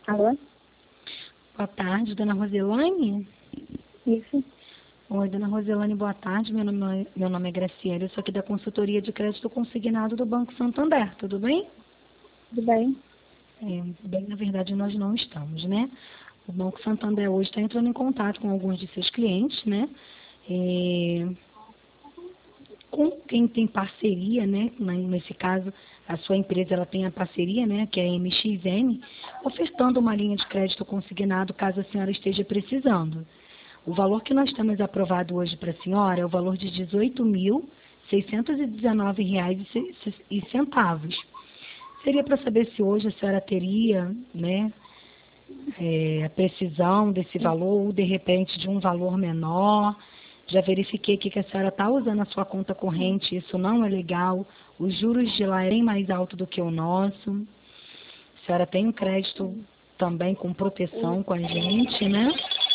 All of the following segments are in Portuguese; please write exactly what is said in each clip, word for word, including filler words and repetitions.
Alô? Boa tarde, dona Roselane. Isso. Oi, dona Roselane, boa tarde. Meu nome, é- meu nome é Graciela, eu sou aqui da consultoria de crédito consignado do Banco Santander, tudo bem? Tudo bem? É, bem, na verdade, nós não estamos, né? O Banco Santander hoje está entrando em contato com alguns de seus clientes, né? É, com quem tem parceria, né? Na- Nesse caso, a sua empresa ela tem a parceria, né? Que é a M X N, ofertando uma linha de crédito consignado caso a senhora esteja precisando. O valor que nós temos aprovado hoje para a senhora é o valor de dezoito mil seiscentos e dezenove reais e centavos. Seria para saber se hoje a senhora teria, né, é, a precisão desse valor ou de repente de um valor menor. Já verifiquei aqui que a senhora está usando a sua conta corrente, isso não é legal. Os juros de lá é bem mais alto do que o nosso. A senhora tem um crédito também com proteção com a gente, né?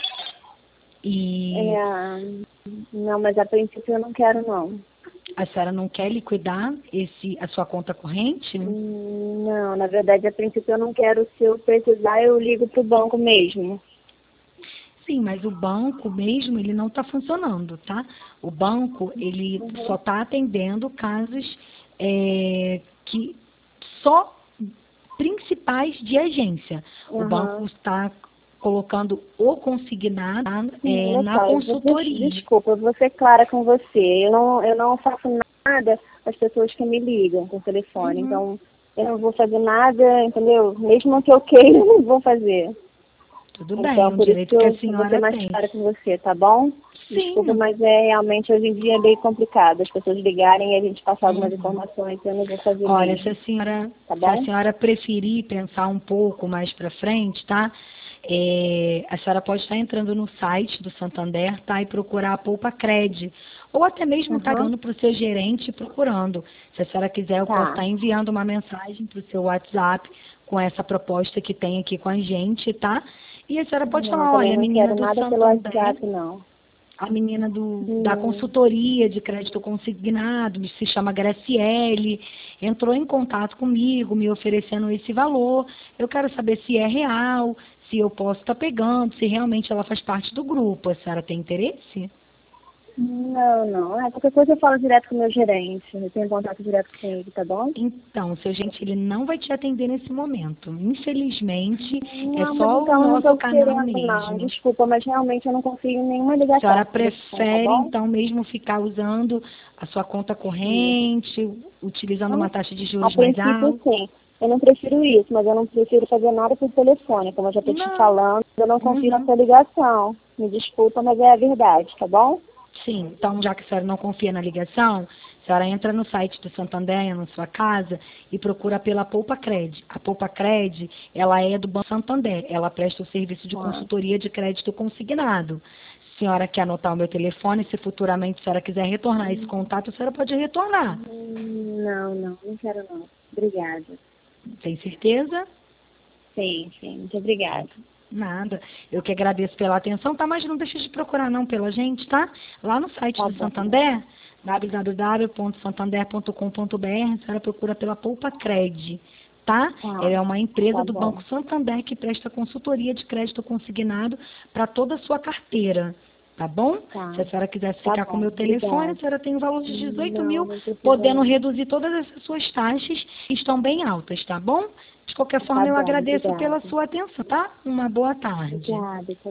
E É, não, mas a princípio eu não quero, não. a senhora não quer liquidar esse, a sua conta corrente? Hum, Não, na verdade, a princípio eu não quero. Se eu precisar, eu ligo pro banco mesmo. Sim, mas o banco mesmo, ele não está funcionando, tá? O banco, ele só está atendendo casos é, que só principais de agência. O banco Aham. está colocando o consignado Sim, é, olha na só, eu vou, des- consultoria. desculpa, eu vou ser clara com você. Eu não, eu não faço nada às pessoas que me ligam com o telefone. Uhum. Então, eu não vou fazer nada, entendeu? Mesmo que eu queira, eu não vou fazer. Tudo bem, é Então, um por isso que direito que a eu vou ser senhora mais tem. clara com você, tá bom? Sim, Desculpa, não. mas é realmente hoje em dia é bem complicado. As pessoas ligarem e a gente passar algumas Uhum. informações, eu não vou fazer Olha, se a mesmo, senhora, tá se a bom? senhora preferir pensar um pouco mais para frente, tá? É, a senhora pode estar entrando no site do Santander, tá? E procurar a Poupa Cred. Ou até mesmo estar Aham. ligando para o seu gerente e procurando. Se a senhora quiser, eu posso Tá. estar enviando uma mensagem para o seu WhatsApp com essa proposta que tem aqui com a gente, tá? E a senhora pode Não, falar, também olha, a não menina quero do nada pelo Santander, WhatsApp, não. a menina do, da Hum, consultoria de crédito consignado, se chama Graciele, entrou em contato comigo, me oferecendo esse valor. Eu quero saber se é real, se eu posso estar pegando, se realmente ela faz parte do grupo. A senhora tem interesse? não, não. Ah, qualquer coisa eu falo direto com o meu gerente. Eu tenho contato direto com ele, tá bom? Então, seu gente, ele não vai te atender nesse momento. Infelizmente, é Não, mas só o então eu não nosso tô canal querendo, não. mesmo. Desculpa, mas realmente eu não confio em nenhuma A ligação senhora por telefone, tá prefere, bom? então, mesmo ficar usando a sua conta Isso. corrente, utilizando uma Então, taxa de a juros mais princípio, alta? sim. Eu não prefiro isso, mas eu não prefiro fazer nada por telefone. Como eu já estou te Não. falando, eu não confio na Uhum. sua ligação. Me desculpa, mas é a verdade, tá bom? Sim, então já que a senhora não confia na ligação, a senhora entra no site do Santander, na sua casa, e procura pela Poupa Cred. A Poupa Cred, ela é do Banco Santander, ela presta o serviço de Ah, consultoria de crédito consignado. A senhora quer anotar o meu telefone, se futuramente a senhora quiser retornar esse contato, a senhora pode retornar. hum, não, não, não quero não. Obrigada. Tem certeza? Sim, sim, muito obrigada. Nada. Eu que agradeço pela atenção, tá? Mas não deixe de procurar não pela gente, tá? Lá no site Tá do bom. Santander, w w w ponto santander ponto com ponto b r, a senhora procura pela Poupa Cred, tá? Ela Tá, é uma empresa tá do bom. Banco Santander que presta consultoria de crédito consignado para toda a sua carteira, tá bom? Se Tá, a senhora quisesse tá ficar com o bom. meu telefone, a Obrigada. senhora tem o valor de dezoito Não, mil, não precisa podendo não. reduzir todas essas suas taxas, que estão bem altas, tá bom? De qualquer Tá forma, eu bom, agradeço pela obrigada. sua atenção, tá? Uma boa tarde. Obrigada.